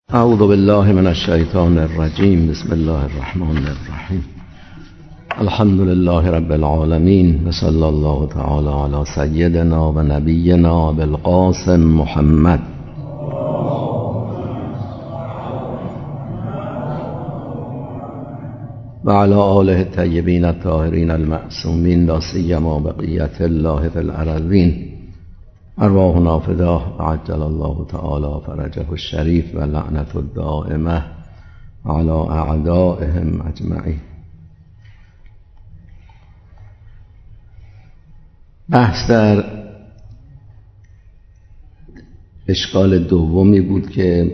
اعوذ بالله من الشیطان الرجیم. بسم الله الرحمن الرحیم. الحمد لله رب العالمین و صلی الله تعالی علی سیدنا و نبینا بالقاسم محمد و علی آله الطیبین الطاهرین المعصومین لا سیما بقیت الله فی الارضین. ارواحنا فداه و عجل الله تعالی فرجه الشریف و لعنت الدائمه علی اعدائهم اجمعین. بحث در اشکال دومی بود که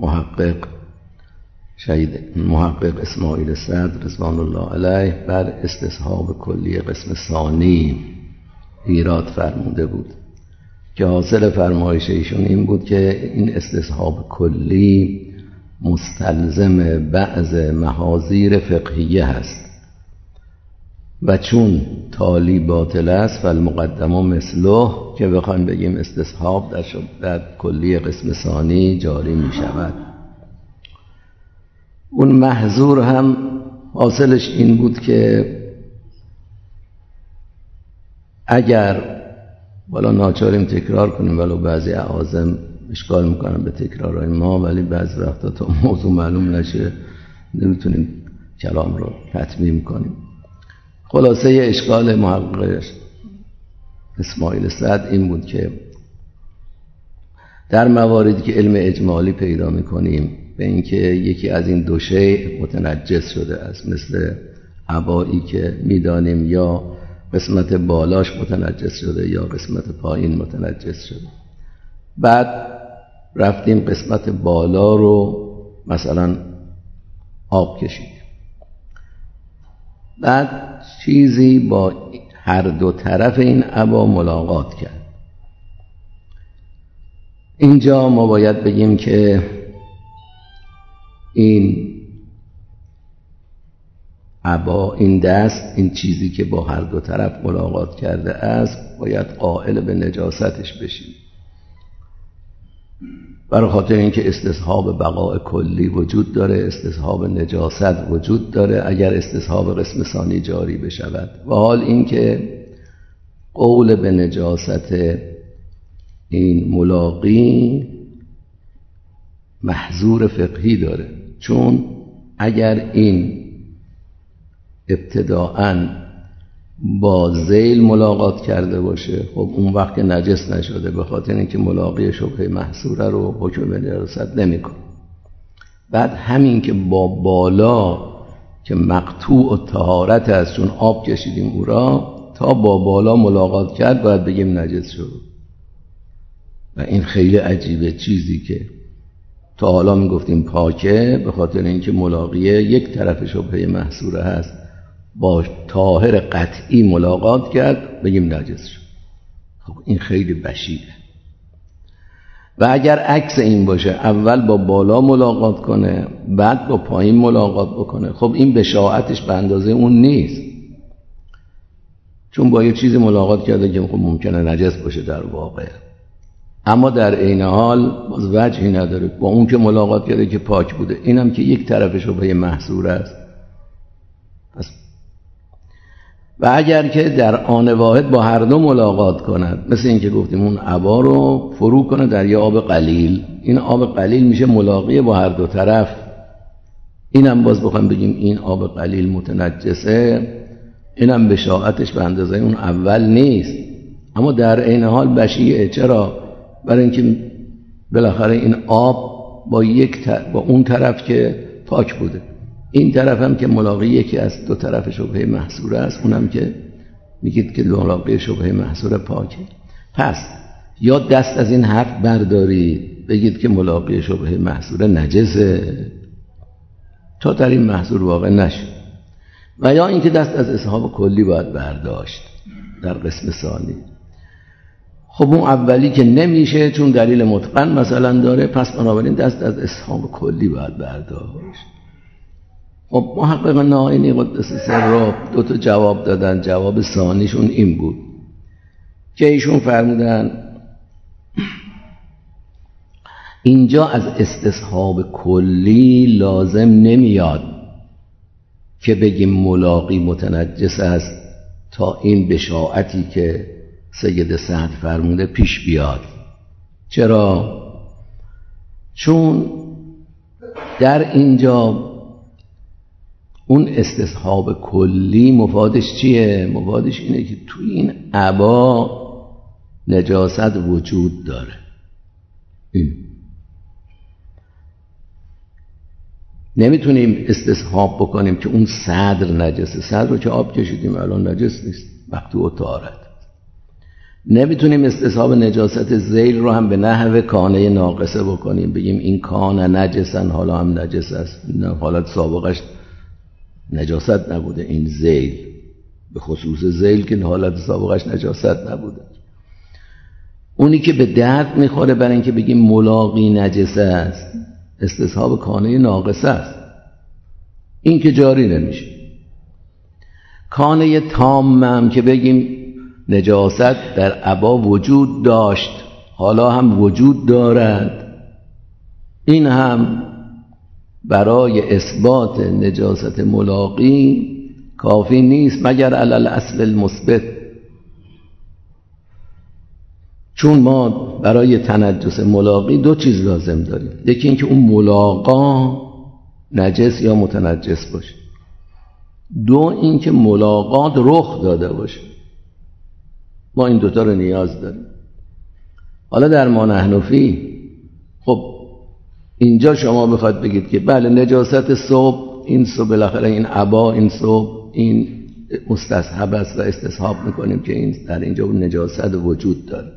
محقق اسماعیل صدر رضوان الله علیه بر استصحاب کلی قسم ثانی ایراد فرموده بود که حاصل فرمایش ایشون این بود که این استصحاب کلی مستلزم بعض محاذیر فقهیه هست و چون تالی باطل است فالمقدم مثله که بخوایم بگیم استصحاب در کلی قسم ثانی جاری می شود. اون محظور هم حاصلش این بود که اگر والا ناچاریم تکرار کنیم، ولو بعضی اعاظم اشکال میکنن به تکرارهای ما، ولی بعضی وقتا تا موضوع معلوم نشه نمیتونیم کلام رو تتمیم کنیم. خلاصه اشکال محقق اسماعیل صدر این بود که در مواردی که علم اجمالی پیدا میکنیم به اینکه یکی از این دو شیء متنجس شده است، مثل عبایی که میدانیم یا قسمت بالاش متنجس شده یا قسمت پایین متنجس شده، بعد رفتیم قسمت بالا رو مثلا آب کشید، بعد چیزی با هر دو طرف این عبا ملاقات کرد. اینجا ما باید بگیم که این عبا، این دست، این چیزی که با هر دو طرف ملاقات کرده است باید قائل به نجاستش بشیم، برای خاطر اینکه استصحاب بقاء کلی وجود داره، استصحاب نجاست وجود داره اگر استصحاب قسم ثانی جاری بشود. و حال اینکه قول به نجاست این ملاقی محظور فقهی داره، چون اگر این ابتداءً با ذیل ملاقات کرده باشه خب اون وقت که نجس نشده، به خاطر اینکه ملاقی شبهه محصوره رو حکم به نجاست نمیکنه. بعد همین که با بالا که مقطوع الطهارت است، چون آب کشیدیم او را، تا با بالا ملاقات کرد باید بگیم نجس شد. و این خیلی عجیبه، چیزی که تا حالا میگفتیم پاکه به خاطر اینکه ملاقی یک طرف شبهه محصوره هست، با طاهر قطعی ملاقات کرد بگیم نجس شد. خب این خیلی بشیره. و اگر عکس این باشه، اول با بالا ملاقات کنه بعد با پایین ملاقات بکنه، خب این بشاعتش به اندازه اون نیست، چون با یه چیزی ملاقات کرده که خب ممکنه نجس باشه در واقع، اما در عین حال باز وجهی نداره با اون که ملاقات کرده که پاک بوده، اینم که یک طرف شبهه محصور است. و اگر که در آن واحد با هر دو ملاقات کند، مثل این که گفتیم اون عبا رو فرو کنه در یه آب قلیل، این آب قلیل میشه ملاقی با هر دو طرف، اینم باز بخوایم بگیم این آب قلیل متنجسه، اینم بشاعتش به اندازه اون اول نیست، اما در عین حال بشیعه. چرا؟ برای اینکه بالاخره این آب با اون طرف که پاک بوده، این طرف هم که ملاقی یکی از دو طرف شبهه محصوره است، اونم که میگید که ملاقی شبهه محصوره پاکه. پس یا دست از این حرف بردارید بگید که ملاقی شبهه محصوره نجسه تا در این محصور واقع نشه، و یا اینکه دست از استصحاب کلی باید برداشت در قسم ثانی. خب اون اولی که نمیشه چون دلیل متقن مثلا داره، پس بنابراین دست از استصحاب کلی باید برداشت. خب محقق نائینی قدس سره دو تا جواب دادن. جواب ثانیشون این بود که ایشون فرمودن اینجا از استصحاب کلی لازم نمیاد که بگیم ملاقی متنجس است تا این بشاعتی که سید سعد فرموده پیش بیاد. چرا؟ چون در اینجا اون استصحاب کلی مفادش چیه؟ مفادش اینه که توی این عبا نجاست وجود داره. این نمیتونیم استصحاب بکنیم که اون صدر نجسه. صدر رو که آب کشیدیم الان نجس نیست، مقطوع طهارت. نمیتونیم استصحاب نجاست ذیل رو هم به نحو کانه ناقصه بکنیم، بگیم این کانه نجسن حالا هم نجس است. نه، حالت سابقش نجاست نبوده این ذیل، به خصوص ذیل که حالت سابقش نجاست نبوده. اونی که به درد میخوره برای اینکه بگیم ملاقی نجسه است استصحاب کانه ناقصه است، این که جاری نمیشه. کانه تامم که بگیم نجاست در عبا وجود داشت حالا هم وجود دارد، این هم برای اثبات نجاست ملاقی کافی نیست مگر علی الاصل المثبت. چون ما برای تنجس ملاقی دو چیز لازم داریم، یکی این که اون ملاقا نجس یا متنجس باشه، دو این که ملاقات رخ داده باشه. ما این دوتا رو نیاز داریم. حالا در ما نحنفی خب اینجا شما بخواد بگید که بله نجاست صبح، این صبح بالاخره این عبا این صبح این مستصحب است و استصحاب میکنیم که این در اینجا نجاست وجود داره.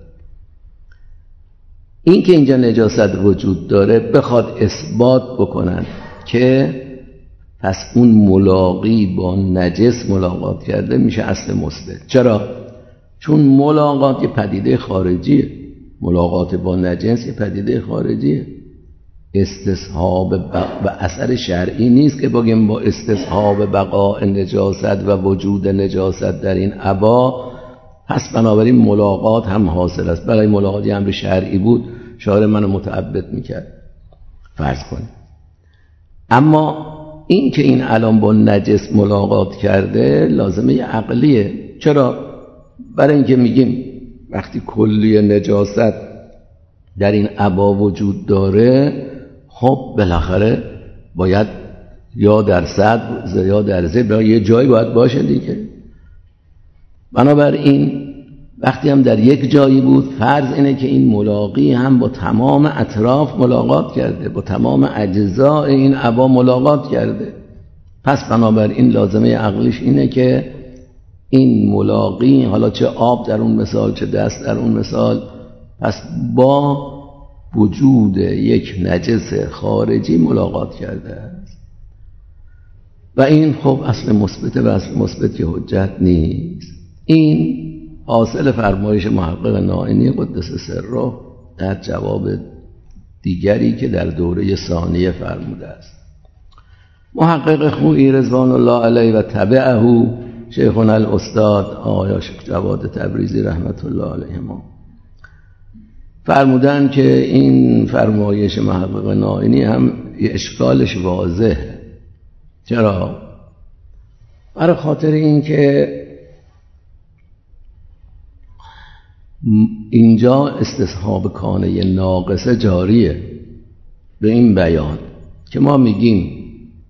این که اینجا نجاست وجود داره بخواد اثبات بکنن که پس اون ملاقی با نجس ملاقات کرده میشه اصل مثبت. چرا؟ چون ملاقات یه پدیده خارجیه، ملاقات با نجس یه پدیده خارجیه، استصحاب و اثر شرعی نیست که بگیم با استصحاب بقاء نجاست و وجود نجاست در این عبا پس بنابراین ملاقات هم حاصل است. برای ملاقاتی امر شرعی بود شارع منو متعبد میکرد فرض کنیم. اما این که این الان با نجس ملاقات کرده لازمه عقلیه. چرا؟ برای اینکه میگیم وقتی کلی نجاست در این عبا وجود داره خب بالاخره باید یا در صدر یا در ذبر یه جایی باید باشه دیگه. بنابراین وقتی هم در یک جایی بود فرض اینه که این ملاقی هم با تمام اطراف ملاقات کرده، با تمام اجزاء این عبا ملاقات کرده. پس بنابراین لازمه عقلیش اینه که این ملاقی حالا چه آب در اون مثال چه دست در اون مثال پس با وجود یک نجس خارجی ملاقات کرده است و این خب اصل مثبته و اصل مثبت که حجت نیست. این حاصل فرمایش محقق نائینی قدس سره در جواب دیگری که در دوره ثانیه فرموده است. محقق خویی رضوان الله علیه و تبعه شیخنا الاستاد آقای جواد تبریزی رحمت الله علیهما فرمودن که این فرمایش محقق نائینی هم اشکالش واضحه. چرا؟ برای خاطر این که اینجا استصحاب کانه ناقصه جاریه به این بیان که ما میگیم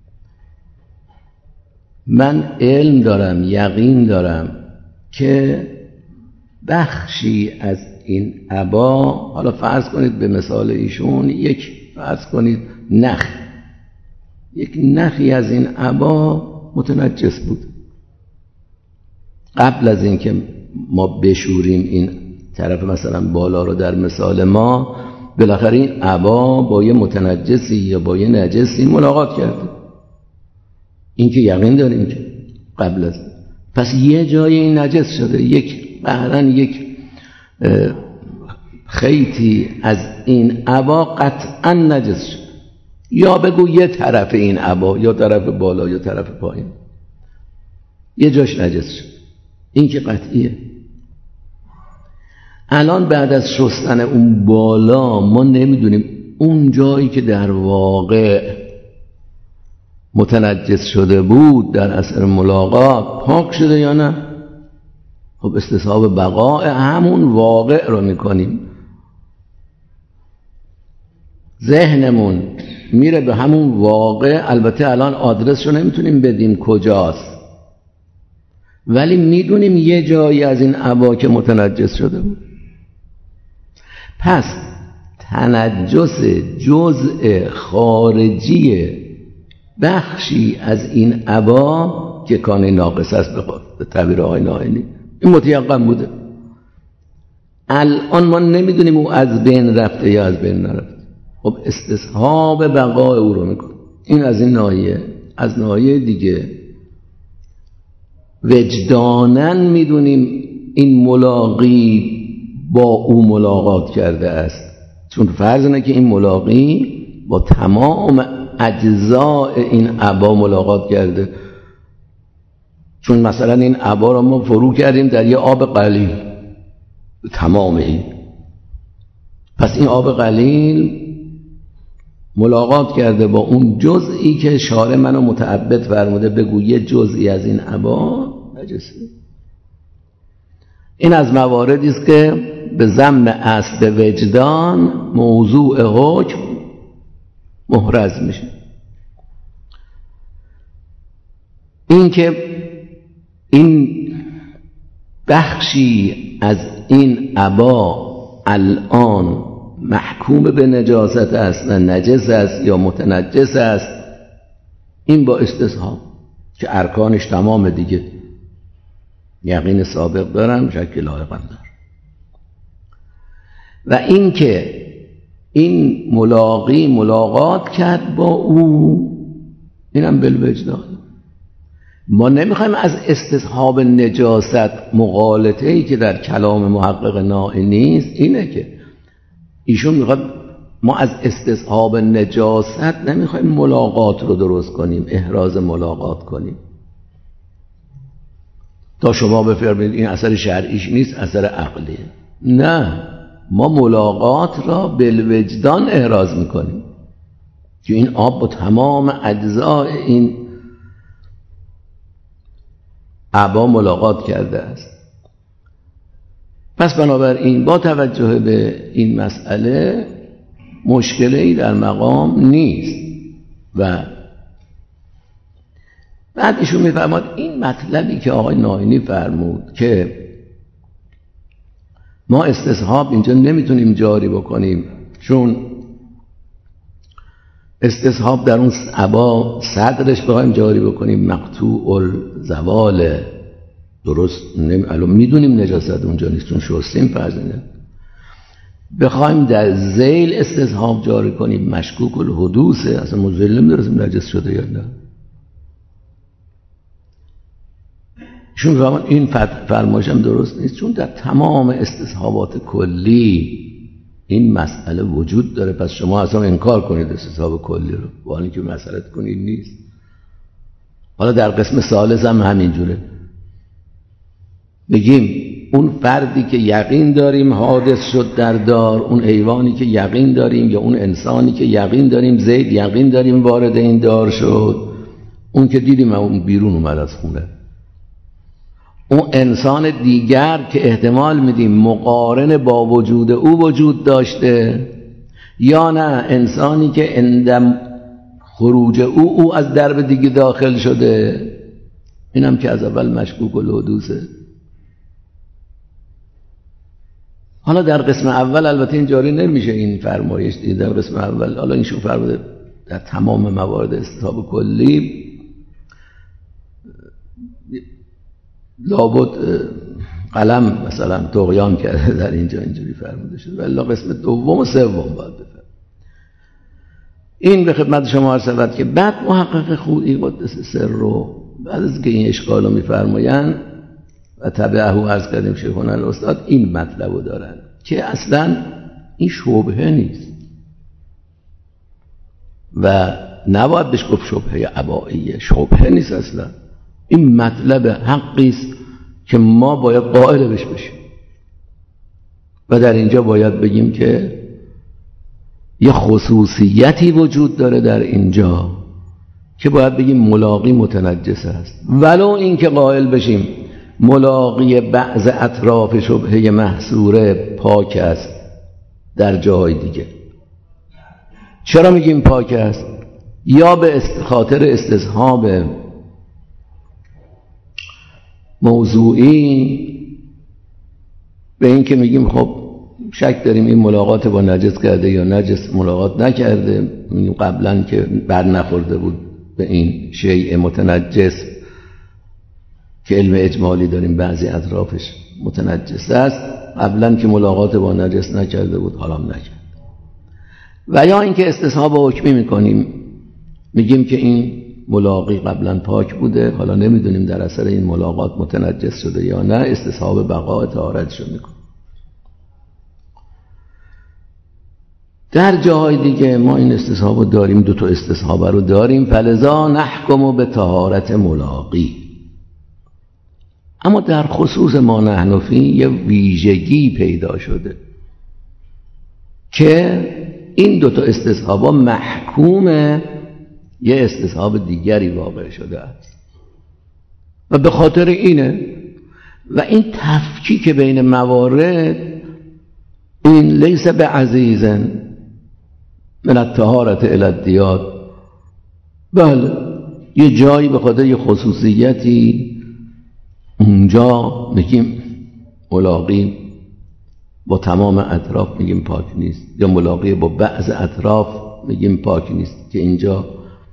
من علم دارم یقین دارم که بخشی از این عبا، حالا فرض کنید به مثال ایشون یک فرض کنید یک نخی از این عبا متنجس بود قبل از اینکه ما بشوریم این طرف مثلا بالا رو. در مثال ما بالاخره این عبا با یه متنجسی یا با یه نجسی ملاقات کرده، این که یقین داریم که قبل از پس یه جای این نجس شده، یک خیطی از این عبا قطعا نجس شده، یا بگو یه طرف این عبا یا طرف بالا یا طرف پایین یه جاش نجس شده، این که قطعیه. الان بعد از شستن اون بالا ما نمیدونیم اون جایی که در واقع متنجس شده بود در اثر ملاقات پاک شده یا نه؟ خب استصحاب بقاء همون واقع رو میکنیم. ذهنمون میره به همون واقع. البته الان آدرس رو نمیتونیم بدیم کجاست، ولی میدونیم یه جایی از این عبا که متنجس شده بود. پس تنجس جزء خارجی بخشی از این عبا که کانه ناقص است به تعبیر آقای نائینی، این متیقن بوده. الان ما نمیدونیم او از بین رفته یا از بین نرفته. خب استصحاب بقای او رو میکنه. این از این ناحیه. از ناحیه دیگه وجدانن میدونیم این ملاقی با او ملاقات کرده است، چون فرض اینه که این ملاقی با تمام اجزاء این عبا ملاقات کرده. چون مثلا این عبا رو ما فرو کردیم در یه آب قلیل، تمام این. پس این آب قلیل ملاقات کرده با اون جزئی که شارع منو متعبد فرموده بگو یه جزئی از این عبا نجسه. این از مواردی است که به ضمن اصل وجدان موضوع حکم محرز میشه. این که این بخشی از این عبا الان محکوم به نجاست است و نجس است یا متنجس است، این با استصحاب که ارکانش تمام دیگه، یقین سابق دارم، شک لاحقم دارم. و این که این ملاقی ملاقات کرد با او، اینم بالوجدان. ما نمیخوایم از استصحاب نجاست مغالطه‌ای که در کلام محقق نائینی است، اینه که ایشون میخواد ما از استصحاب نجاست نمیخوایم ملاقات رو درست کنیم، احراز ملاقات کنیم تا شما بفرمایید این اثر شرعیش نیست، اثر عقلیه. نه، ما ملاقات را بالوجدان احراز میکنیم که این آب با تمام اجزای این عبا ملاقات کرده است. پس بنابراین با توجه به این مسئله مشکلی در مقام نیست. و بعد ایشون میفرماد این مطلبی که آقای نائینی فرمود که ما استصحاب اینجا نمیتونیم جاری بکنیم، چون استصحاب در اون عبا صدرش بخوایم جاری بکنیم مقطوع الزوال، درست الان میدونیم نجاست اونجا نیست چون شستیم فرزنده. بخوایم در ذیل استصحاب جاری کنیم مشکوک الحدوثه، اصلا مزل نمیدرسیم نجس شده یا نه. چون این فرمایش هم درست نیست، چون در تمام استصحابات کلی این مسئله وجود داره. پس شما اصلا انکار کنید استصحاب کلی رو، با اینکه مسئله کنید نیست. حالا در قسم ثالث هم همینجوره، بگیم اون فردی که یقین داریم حادث شد در دار، اون حیوانی که یقین داریم یا اون انسانی که یقین داریم زید یقین داریم وارد این دار شد، اون که دیدیم اون بیرون اومد از خونه. اون انسان دیگر که احتمال میدیم مقارن با وجود او وجود داشته یا نه انسانی که اندم خروج او از درب دیگه داخل شده، اینم که از اول مشکوک الحدوثه. حالا در قسم اول البته این جاری نمیشه این فرمایش دیگه. در قسم اول حالا اینشون فرموده در تمام موارد استصحاب کلی لابد قلم مثلا طغیان کرده، در اینجا اینجوری فرموده شده، ولی قسم دوم و سوم باید بفرم. این به خدمت شما عرض شود که بعد محقق خویی قدس سر رو بعد از که این اشکال رو میفرمایند و تبعه عرض کردیم شیخون الاستاد این مطلب رو دارن که اصلا این شبهه نیست و نباید بهش گفت شبهه عبائیه، شبهه نیست اصلا. این مطلب حقی است که ما باید قائل بهش بشیم و در اینجا باید بگیم که یه خصوصیتی وجود داره در اینجا که باید بگیم ملاقی متنجس است، ولو این که قائل بشیم ملاقی بعض اطراف شبهه محصوره پاک است در جاهای دیگه. چرا میگیم پاک است؟ یا به خاطر استصحاب موضوعی، به این که میگیم خب شک داریم این ملاقات با نجس کرده یا نجس ملاقات نکرده، قبلا که بر نخورده بود به این شیء متنجس که علم اجمالی داریم بعضی اطرافش متنجس است، قبلا که ملاقات با نجس نکرده بود حالا نکرد. و یا اینکه استصحاب حکمی میکنیم، میگیم که این ملاقی قبلا پاک بوده، حالا نمیدونیم در اثر این ملاقات متنجس شده یا نه، استصحاب بقاء طهارتشو میکنیم. در جاهای دیگه ما این استصحاب رو داریم، دو تا استصحاب رو داریم، فلذا نحکم به طهارت ملاقی. اما در خصوص ما نحن فی یه ویژگی پیدا شده که این دو تا استصحابا محکوم یه استصحاب دیگری واقع شده است و به خاطر اینه و این تفکیک بین موارد این لیس به عزیزن من الطهارت الی الدیات، بله یه جایی به خاطر یه خصوصیتی اونجا میگیم ملاقی با تمام اطراف میگیم پاک نیست، یا ملاقی با بعض اطراف میگیم پاک نیست، که اینجا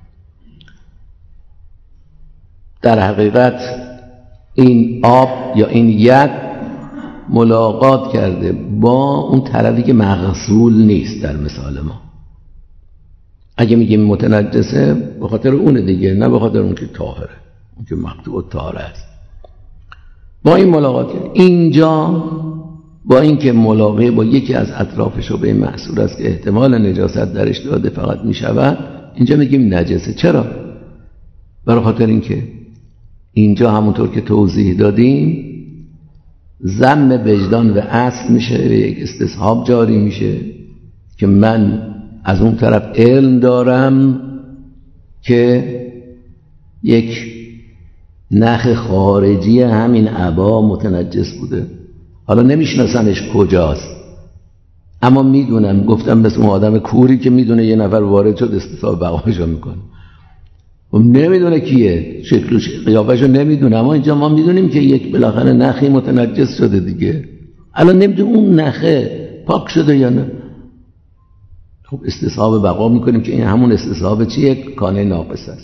در حقیقت این آب یا این ید ملاقات کرده با اون طرفی که مغسول نیست در مثال ما. اگه میگیم متنجسه به خاطر اون دیگه، نه به خاطر اون که طاهره، اون که مقطوع الطهاره است. با این ملاقات کرد. اینجا با اینکه ملاقات با یکی از اطراف شبهه محصور است که احتمال نجاست درش داده فقط میشود، اینجا میگیم نجسه. چرا؟ برای خاطر اینکه اینجا همونطور که توضیح دادیم ذم وجدان و اصل میشه و یک استصحاب جاری میشه که من از اون طرف علم دارم که یک نخ خارجی همین عبا متنجس بوده، حالا نمیشناسمش کجاست، اما میدونم، گفتم مثل اون آدم کوری که میدونه یه نفر وارد شد استصحاب بقاشو میکنه و نمیدونه کیه، شکل و قیافه‌شو نمیدونه، اما اینجا ما میدونیم که یک بالاخره نخی متنجس شده دیگه، الان نمیدونیم اون نخه پاک شده یا نه. خب استصحاب بقا میکنیم که این همون استصحاب چیه؟ کانه ناقص است.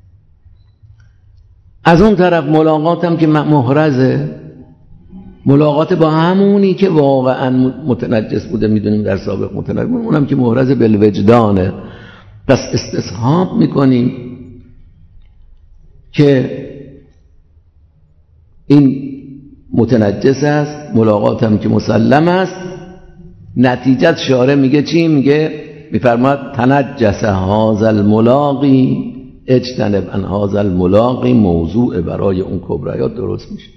از اون طرف ملاقات هم که محرزه، ملاقات با همونی که واقعا متنجس بوده میدونیم در سابق متنجس، اونم که محرز بالوجدانه، پس استصحاب میکنیم که این متنجس است، ملاقات هم که مسلم است. نتیجت شارع میگه چی؟ میفرماید تنجس هذا الملاقی اجتنب عن هذا الملاقی، موضوع برای اون کبریات درست میشه.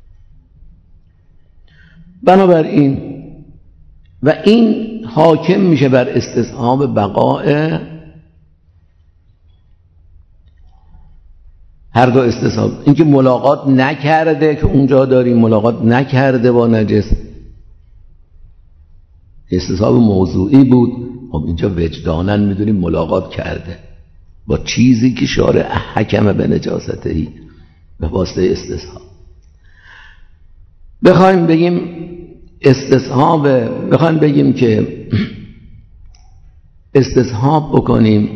بنابراین و این حاکم میشه بر استصحاب بقاء هر دو استصحاب. اینکه ملاقات نکرده که اونجا داریم ملاقات نکرده با نجس، استصحاب موضوعی بود، خب اینجا وجداناً میدونیم ملاقات کرده با چیزی که شارع حکم به نجاستهی به واسطه استصحاب. بخوایم بگیم استصحاب، بخوایم بگیم که استصحاب بکنیم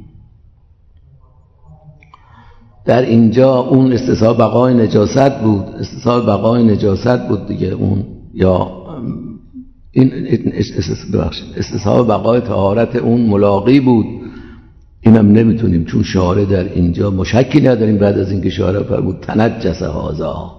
در اینجا اون استصحاب بقای نجاست بود، استصحاب بقای نجاست بود دیگه اون، یا این استصحاب بقای طهارت اون ملاقی بود، اینم نمیتونیم چون شارع در اینجا مشکی نداریم. بعد از اینکه شارع فرمود تنجس هذا،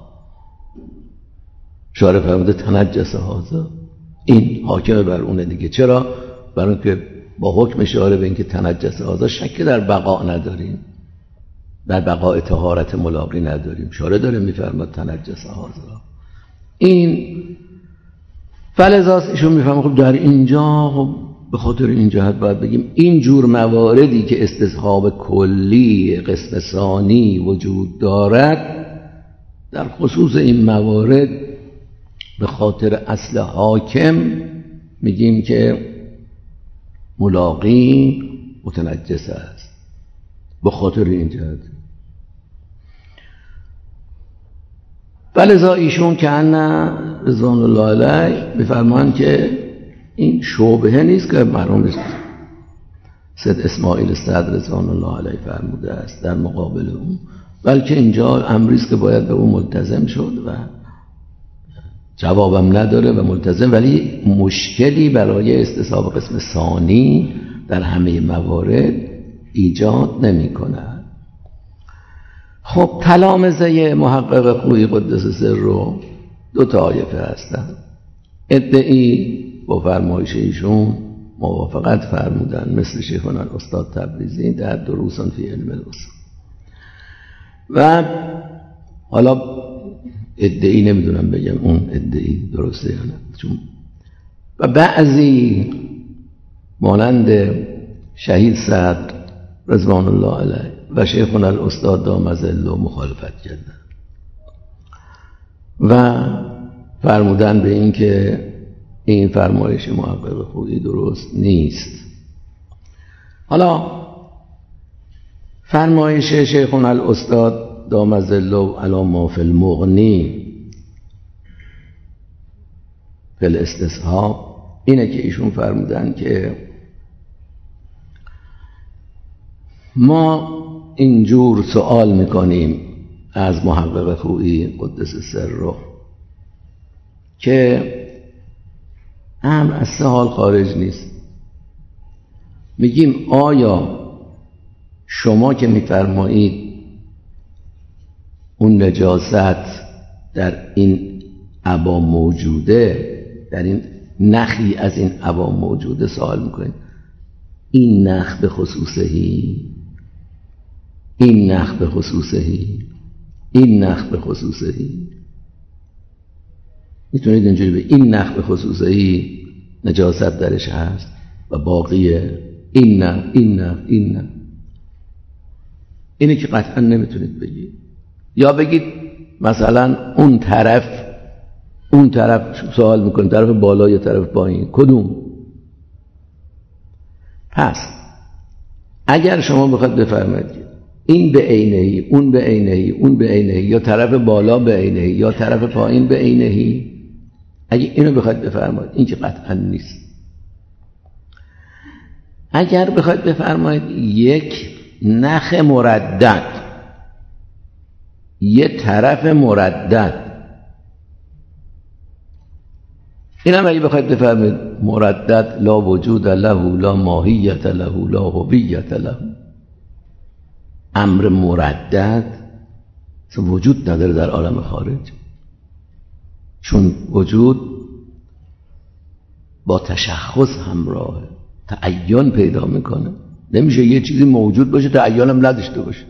شارع فرمود تنجس هذا، این حاکم بر اونه دیگه. چرا؟ برای اینکه با حکم شارع به اینکه تنجس هذا شک در بقا نداریم، در بقای طهارت ملاقی نداریم، شارع داره میفرماد تنجس هذا. این فلذا ایشون میفهمه خب در اینجا خب به خاطر این جهت باید بگیم این جور مواردی که استصحاب کلی قسم ثانی وجود دارد، در خصوص این موارد به خاطر اصل حاکم میگیم که ملاقی متنجس است. به خاطر این جهت ولذا ایشون که رضوان الله علیه میفرمان که این شبهه نیست که مرحوم سید اسماعیل صدر رضوان الله علیه فرموده است در مقابل اون، بلکه اینجا امری است که باید به اون ملتزم شد و جوابم نداره و ملتزم، ولی مشکلی برای استصحاب قسم ثانی در همه موارد ایجاد نمی کند. خب تلامذه محقق خویی قدس سره دو طایفه هستند. ادعی با فرمایش ایشون موافقت فرمودن، مثل شیخنا الاستاد تبریزی در دروس فی علم الاصول، و حالا ادعی نمیدونم بگم اون ادعی درسته یا نه، چون و بعضی مانند شهید صدر رضوان الله علیه و شیخنا الاستاد دام ظله مخالفت کردن و فرمودن به این که این فرمایش محقق خویی درست نیست. حالا فرمایش شیخنا الاستاد دام ظله علی ما فی المغنی فی الاستصحاب اینه که ایشون فرمودن که ما اینجور سوال میکنیم از محقق خویی قدس سره که امر از سه حال خارج نیست. میگیم آیا شما که میفرمایید اون نجاست در این عبا موجوده، در این نخی از این عبا موجوده، سوال میکنید این نخ به خصوصهی، این نخ به خصوصهی، این نخ به خصوصهی، میتونید اینجوری به این نخ به خصوصهی نجاست درش هست و باقیه این نه این نه این نه. اینه که قطعا نمیتونید بگید. یا بگید مثلا اون طرف سوال میکنید طرف بالا یا طرف پایین، کدوم؟ پس اگر شما بخواید بفرمایید این به عینهی، اون به عینهی، اون به عینهی، یا طرف بالا به عینهی یا طرف پایین به عینهی، اگه اینو بخواید بفرمایید این که قطعا نیست. اگر بخواید بفرمایید یک نخ مردد، یه طرف مردد، این هم اگه بخواید بفرمایید مردد لا وجود له لا ماهیت له لا هویت له، امر مردد وجود نداره در عالم خارج، چون وجود با تشخص همراهه، تعین پیدا میکنه. نمیشه یه چیزی موجود باشه تعین هم نداشته باشه.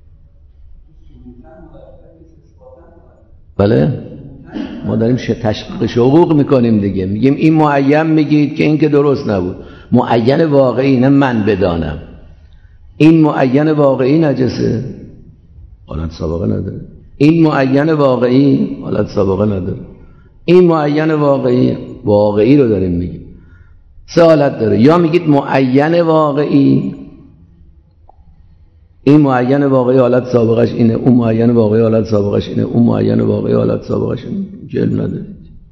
بله ما داریم تشقیق شقوق میکنیم دیگه، میگیم این معین، میگید که این که درست نبود. معین واقعی نه من بدانم این معین واقعی نجسه، حالت سابقه نداره. این معین واقعی حالت سابقه نداره. این معین واقعی رو داریم میگیم، سه حالت داره. یا میگید معین واقعی، این معین واقعی حالت سابقش اینه، اون معین واقعی حالت سابقش اینه، اون معین واقعی حالت سابقش اینه، علم ندارید.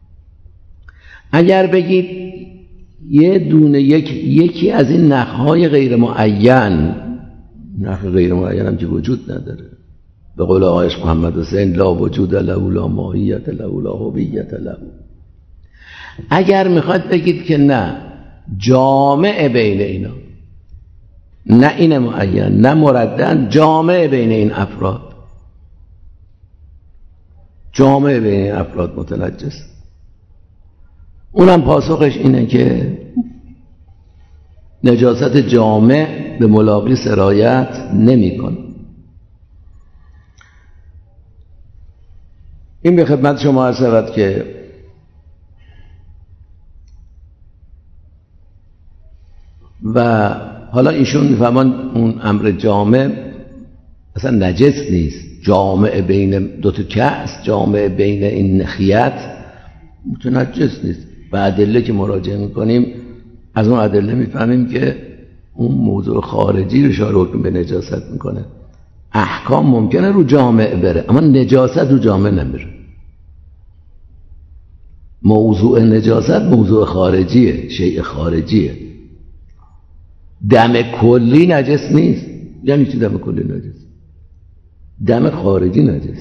اگر بگید یه دونه یکی از این نخهای غیر معین، نخ غیر معین هم که وجود نداره، به قول آقایش محمد حسین لا وجود له لا ماهیت له لا هویت له. اگر میخواد بگید که نه جامع بین اینا، نه این معین نه مردد، جامع بین این افراد، جامع بین این افراد متنجس، اونم پاسخش اینه که نجاست جامع به ملاقی سرایت نمی‌کنه. این به خدمت شما عرض شود که و حالا ایشون میفهمن اون امر جامع اصلا نجس نیست، جامع بین دو تا کأس، جامع بین این خیط متنجس نیست. و ادله که مراجعه میکنیم از اون ادله میفهمیم که اون موضوع خارجی رو اشاره به نجاست میکنه. احکام ممکنه رو جامع بره اما نجاست رو جامع نمیره. موضوع نجاست موضوع خارجیه، شیء خارجیه. دم کلی نجس نیست. یعنی چی دم کلی نجس؟ دم خارجی نجس.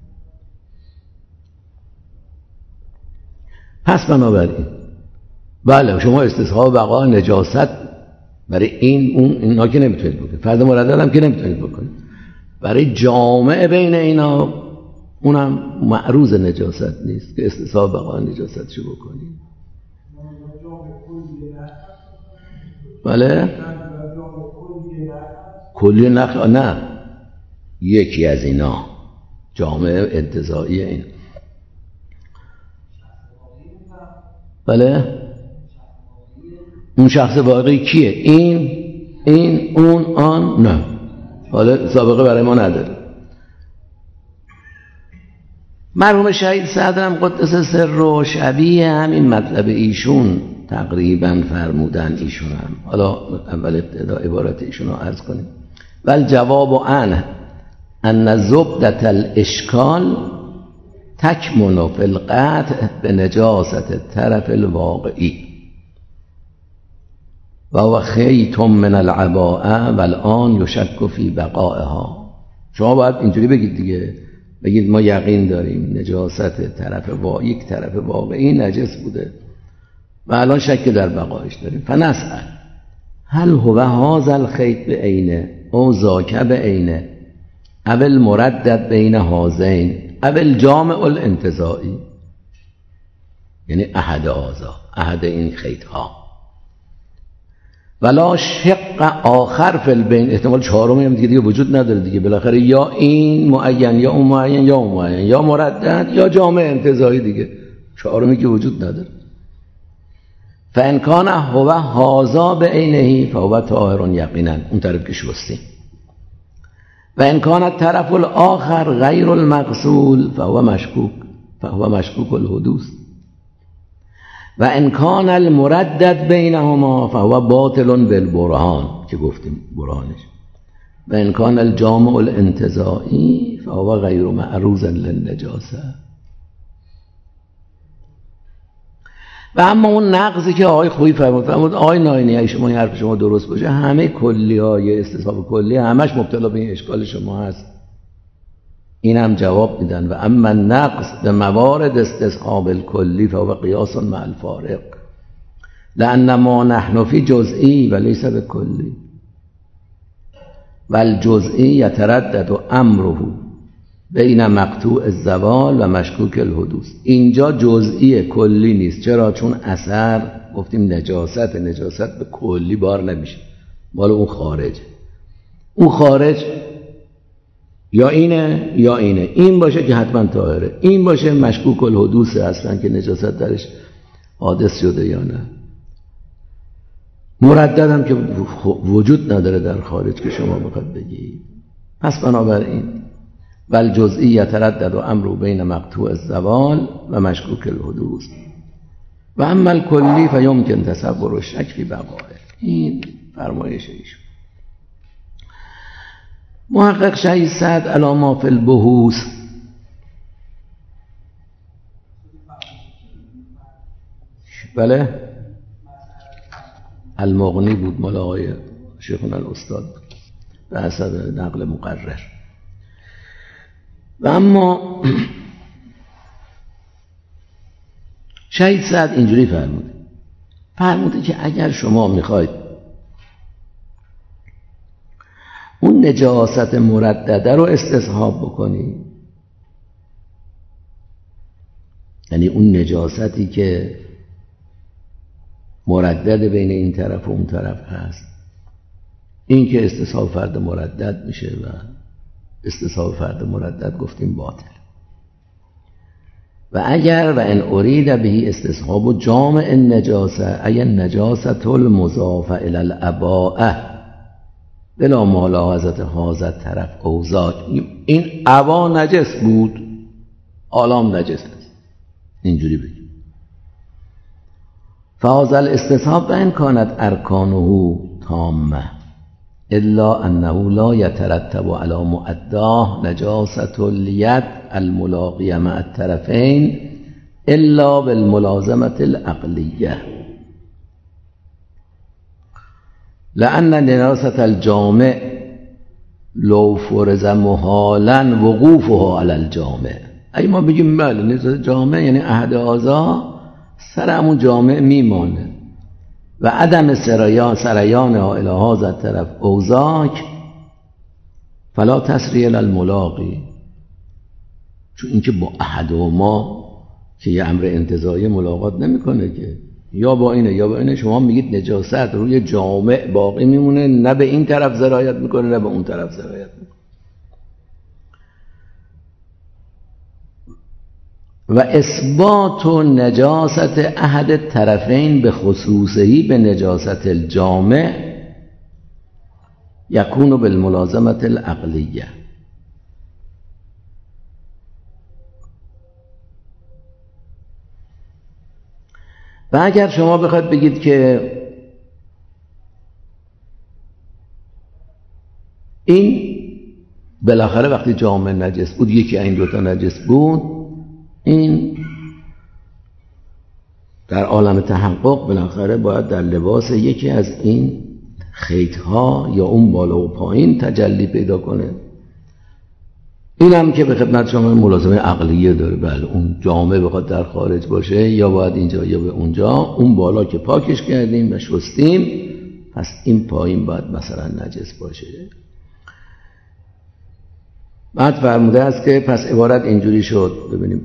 پس بنابراین بله شما استصحاب بقا نجاست برای این اون اینا که نمیتونید بکنید، فرد مردد هم که نمیتونید بکنید. برای جامع بین اینا اونم معروض نجاست نیست که استصحاب بقا نجاستشو بکنید. بله کلی نه یکی از اینا جامع انتزاعی این. بله اون شخص واقعی کیه؟ این اون آن نه، حالا سابقه برای ما نداره. مرحوم شهید صدرم قدس سر شبیه همین مطلب ایشون تقریبا فرمودن. ایشون هم حالا اول ابتدا عبارت ایشون رو عرض کنیم. والجواب عنه ان زبدة الاشکال تکمن فی القطع بنجاست الطرف الواقعی و هو خیط من العباء والآن یشک فی بقائها. شما باید اینجوری بگید دیگه، بگید ما یقین داریم نجاست یک طرف واقعی نجس بوده و الان شک در بقایش داریم. فنسأل هل هو هذا الخیط بعینه او ذاک بعینه او المردد بین هذین او الجامع الانتزاعی، یعنی احد این خیط ها. ولا شق آخر فی البین، احتمال چهارمی هم دیگه وجود نداره دیگه، بالاخره یا این معین یا اون معین یا اون معین یا مردد یا جامع انتزاعی دیگه، چهارمی که وجود نداره. فان کان هو هذا بعینه فهو طاهر یقینا، اون طرف که شستیم. و ان کان الطرف الاخر غیر المغسول فهو مشکوک الحدوث. و ان کان المردد بینهما فهو باطل بالبرهان که گفتیم برهانش. و ان کان الجامع الانتزاعی فهو غیر معروض للنجاسه. و اما اون نقضی که آقای خویی فرمود آقای ناینی شما این حرف شما درست باشه، همه کلی‌های استصحاب کلی همش مبتلا به این اشکال شما هست. این هم جواب میدن و اما نقض به موارد استصحاب الکلی فهو قیاس مع الفارق لأن ما نحن فی جزئی و لیس بکلی و الجزئی یتردد امره بین مقطوع الزوال و مشکوک الحدوث. اینجا جزئی کلی نیست. چرا؟ چون اثر گفتیم نجاست به کلی بار نمیشه، مال اون خارج. اون خارج یا اینه یا اینه، این باشه که حتما طاهره، این باشه مشکوک الحدوث اصلا که نجاست درش حادث شده یا نه. مردد هم که وجود نداره در خارج که شما بخواد بگید. پس بنابراین بل جزئی یتردد امر بین مقطوع الزوال و مشکوک الحدوث و اما الکلی فیمکن تصور الشک فی بقائه. این فرمایش ایشون. محقق شهید سعد علی ما فی البحوث بله المغنی بود، مال آقای شیخنا الاستاد به حسب نقل مقرر. و اما شهید سعد اینجوری فرموده که اگر شما میخواید اون نجاست مردده رو استصحاب بکنی، یعنی اون نجاستی که مردد بین این طرف و اون طرف هست، این که استصحاب فرد مردد میشه و استصحاب فرد مردد گفتیم باطل. و اگر و ان ارید به استصحاب جامع النجاسه ای نجاسة المضاف الی الاباء بلا ملاحظه هذا طرف اوزاک، این ابا نجس بود آلام نجس است، اینجوری بگیم. فهذا الاستصحاب ان كانت ارکانه تامه الا انه لا يترتب على مؤداه نجاسة اليد الملاقية مع الطرفين الا بالملازمة العقلية، لأن نجاسة الجامع لو فرض محالا وقوفها على الجامع. اگه ما بگیم بله نجاسة جامع یعنی احد اعضا سر همون جامع میمانه و عدم سریان الى هذا الطرف اوزاک فلا تسری الی الملاقی، چون اینکه با احد ما که یه امر انتزاعی ملاقات نمیکنه که یا با اینه یا با اینه، شما میگید نجاست روی جامع باقی میمونه، نه به این طرف سرایت میکنه نه به اون طرف سرایت میکنه. و اثبات نجاست احد الطرفین به خصوصی به نجاست الجامع یکون بالملازمة العقلیه. و اگر شما بخواید بگید که این بالاخره وقتی جامع نجس بود، یکی این دوتا نجس بود، این در عالم تحقق بالاخره باید در لباس یکی از این خیطها یا اون بالا و پایین تجلی پیدا کنه. این هم که به خدمت شما ملازمه عقلیه داره. بله اون جامعه بخواد در خارج باشه یا باید اینجا یا به اونجا، اون بالا که پاکش کردیم و شستیم پس این پایین باید مثلا نجس باشه. بعد فرموده است که پس عبارت اینجوری شد، ببینیم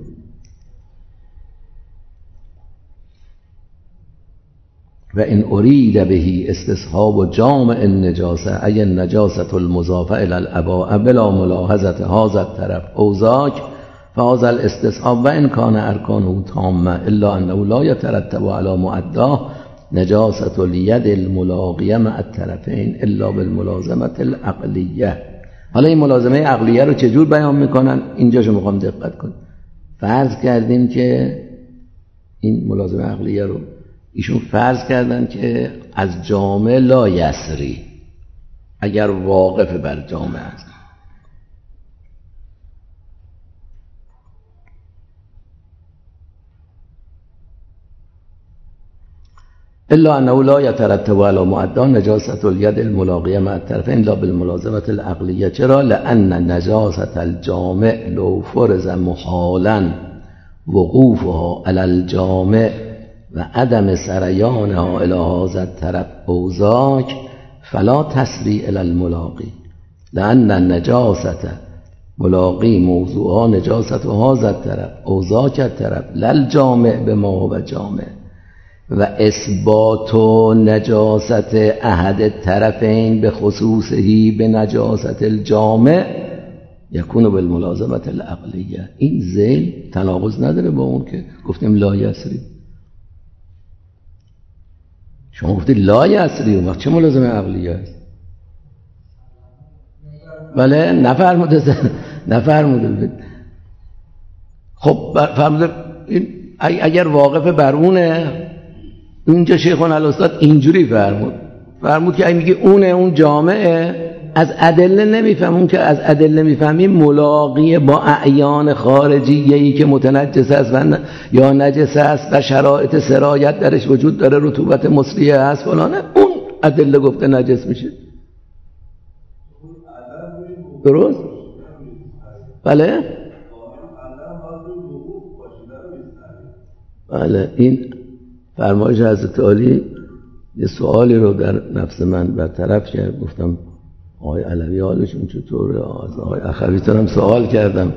و این ارید بهی استصحاب جامع النجاسه ای النجاسة المضافه الی الاباء بلا ملاحظه هذا الطرف اوزاک فهذا الاستصحاب و ان کان ارکانه تامه الا انه لا يترتب على مؤداه نجاسة الید الملاقیه مع الطرفین الا بالملازمه العقلیه. حالا این ملازمه عقلیه رو چجور بیان میکنن؟ اینجاشو میخوام دقت کن. فرض کردیم که این ملازمه عقلیه رو ایشون فرض کردن که از جامع لا یسری، اگر واقف بر جامع است. الا انه لا يترتب على مؤداه نجاسة اليد الملاقية مع الطرفين لا بالملازمة العقلية. چرا؟ لأن نجاسة الجامع لو فرض محالا وقوفها على الجامع و عدم سریانها الى هذا الطرف اوزاک فلا تسری الى الملاقی لأن النجاسة ملاقی موضوعها نجاسة هذا الطرف اوزاک الطرف للجامع به ما هو جامع و اثبات نجاست احد الطرفین به خصوصه به نجاست الجامع یکون بالملازمة العقلیه. این ذیل تناقض نداره با اون که گفتیم لا یسری. شما گفتید لا یسری، اون وقت چه ملازمه عقلیه است؟ بله نفرموده. خب فرموده اگر واقف بر اونه، اونجا شیخون الاستاد اینجوری فرمود که اگه میگه اون جامعه از ادله نمیفهمون، که از ادله میفهمیم ملاقی با اعیان خارجیه‌ای که متنجس است یا نجس است و شرایط سرایت درش وجود داره، رطوبت مصریه است فلانه، اون ادله گفته نجس میشه. درست؟ بله این فرمایش حضرت عالی یه سوالی رو در نفس من برطرف کرد. گفتم آقای علوی حالشون چطوره؟ از آقای اخوی هم سوال کردم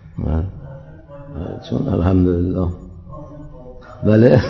چون الحمدلله بله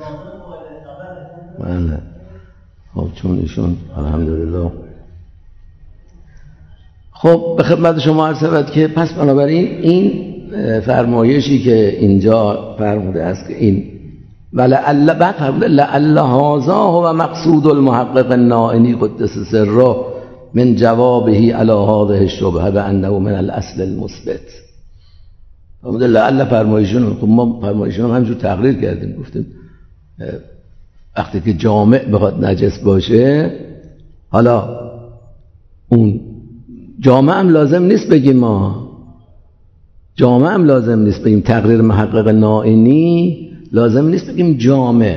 خب چون ایشون الحمدلله. خب به خدمت شما عرض شود که پس بنابراین این فرمایشی که اینجا فرموده است که این ولعل بعد فرموده لعل هذا هو مقصود المحقق النائنی قدس سره من جوابه علی هذه الشبهه بانه من الاصل المثبت. فرموده لعل فرمایشون، خب ما فرمایشون همینجور تقریر کردیم، گفتیم وقتی که جامع بخواد نجس باشه، حالا اون جامع هم لازم نیست بگیم، ما جامع هم لازم نیست بگیم، تقریر محقق نائینی لازم نیست بگیم جامع،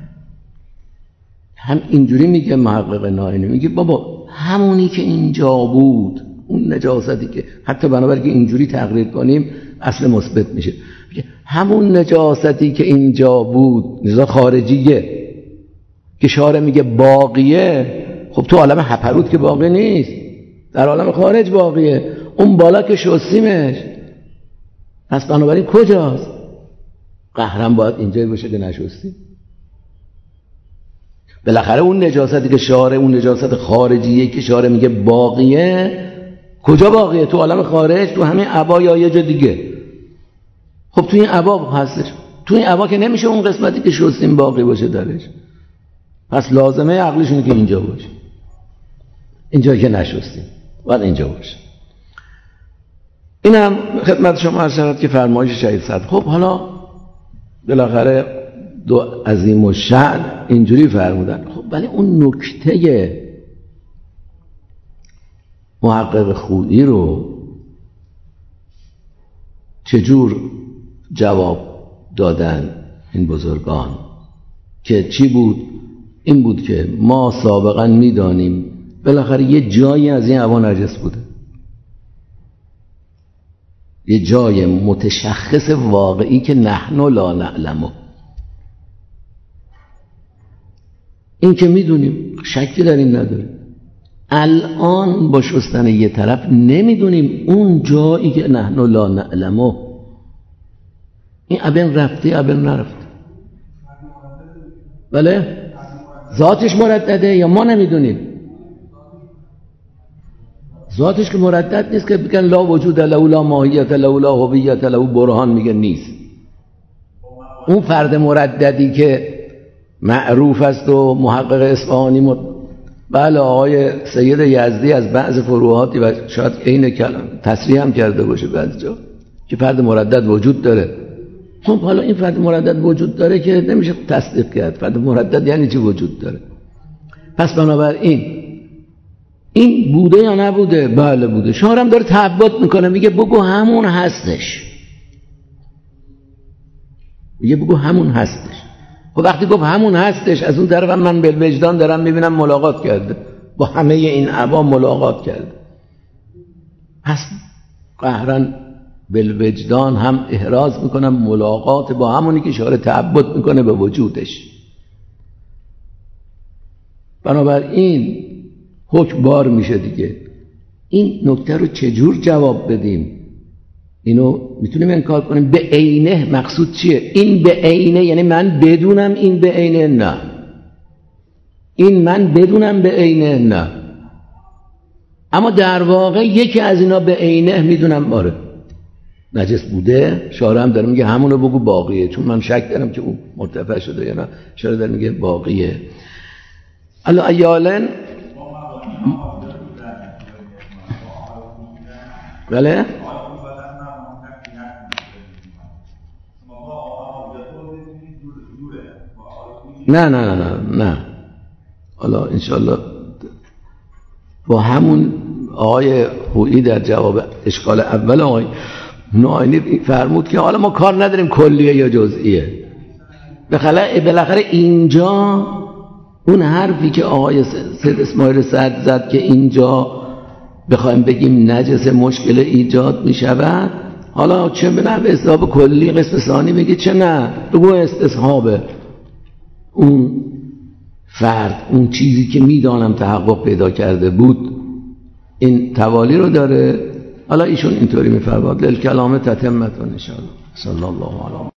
هم اینجوری میگه محقق نائینی، میگه بابا همونی که اینجا بود، اون نجاستی که حتی بنابراین که اینجوری تقریر کنیم اصل مثبت میشه، همون نجاستی که اینجا بود، نجاست خارجیه که شارع میگه باقیه، خب تو عالم هپروت که باقی نیست، در عالم خارج باقیه، اون بالا که شستیمش، پس بنابراین کجاست؟ قهرم باید اینجایی باشه که نشستیم. بالاخره اون نجاستی که شارع، اون نجاست خارجیه که شارع میگه باقیه، کجا باقیه؟ تو عالم خارج، تو همین عبا یا یه جا دیگه. خب تو این عبا هستش، تو این عبا که نمیشه اون قسمتی که شستیم باقی باشه درش، پس لازمه عقلشونه که اینجا باشه، اینجایی که نشستیم باید اینجا باشه. این هم خدمت شما عرض شود که فرمایش شهید صدر. خب حالا بالاخره دو عظیم الشأن اینجوری فرمودن، خب ولی اون نکته محقق خویی رو چجور جواب دادن این بزرگان که چی بود؟ این بود که ما سابقا میدانیم بالاخره یه جایی از این هوا نجس بوده، یه جای متشخص واقعی که نحن لا نعلمه، این که میدونیم، شکی در این نداریم. الان با شستن یه طرف نمیدونیم اون جایی که نحن لا نعلمه این ابن رفته ابن نرفته، بله ذاتش مردده یا ما نمیدونیم؟ ذاتش که مردد نیست که بگن لا وجود له لا ماهیت له لا هویت له، برهان میگه نیست. اون فرد مرددی که معروف است و محقق اصفهانی بله آقای سید یزدی از بعض فروعاتی و شاید عین کلام تصریح هم کرده باشه بعضی جا که فرد مردد وجود داره. خب حالا این فرد مردد وجود داره که نمیشه تصدیق کرد، فرد مردد یعنی چی وجود داره؟ پس بنابراین این بوده یا نبوده؟ بله بوده. شارم داره تثبیت میکنه، میگه بگو همون هستش، میگه بگو همون هستش. خب وقتی گفت همون هستش، از اون طرف من بالوجدان دارم میبینم ملاقات کرده با همه این عبا، ملاقات کرده، پس قهرن بالوجدان هم احراز میکنم ملاقات با همونی که شارع تعبد میکنه به وجودش. بنابراین حکم بار میشه دیگه. این نکته رو چجور جواب بدیم؟ اینو میتونیم انکار کنیم به عینه. مقصود چیه؟ این به عینه یعنی من بدونم این به عینه؟ نه. این من بدونم به عینه؟ نه. اما در واقع یکی از اینا به عینه میدونم آره نجس بوده، شارع هم داره میگه همونو بگو باقیه، چون من شک دارم که اون مرتفع شده یا نه، شارع داره میگه باقیه. الا ایالن بله نه حالا انشالله با همون آقای خویی در جواب اشکال اول آقای نائینی فرمود که حالا ما کار نداریم کلیه یا جزئیه. بالاخره اینجا اون حرفی که آقای سید اسماعیل صدر زد که اینجا بخوایم بگیم نجس مشکل ایجاد می شود، حالا چه به نحو استصحاب کلی قسم ثانی میگه چه نه بگو استصحاب اون فرد، اون چیزی که میدانم تحقق پیدا کرده بود، این توالی رو داره. حالا ایشون اینطوری میفرماد للکلام تتمتون ان شاء الله. صلی الله علیه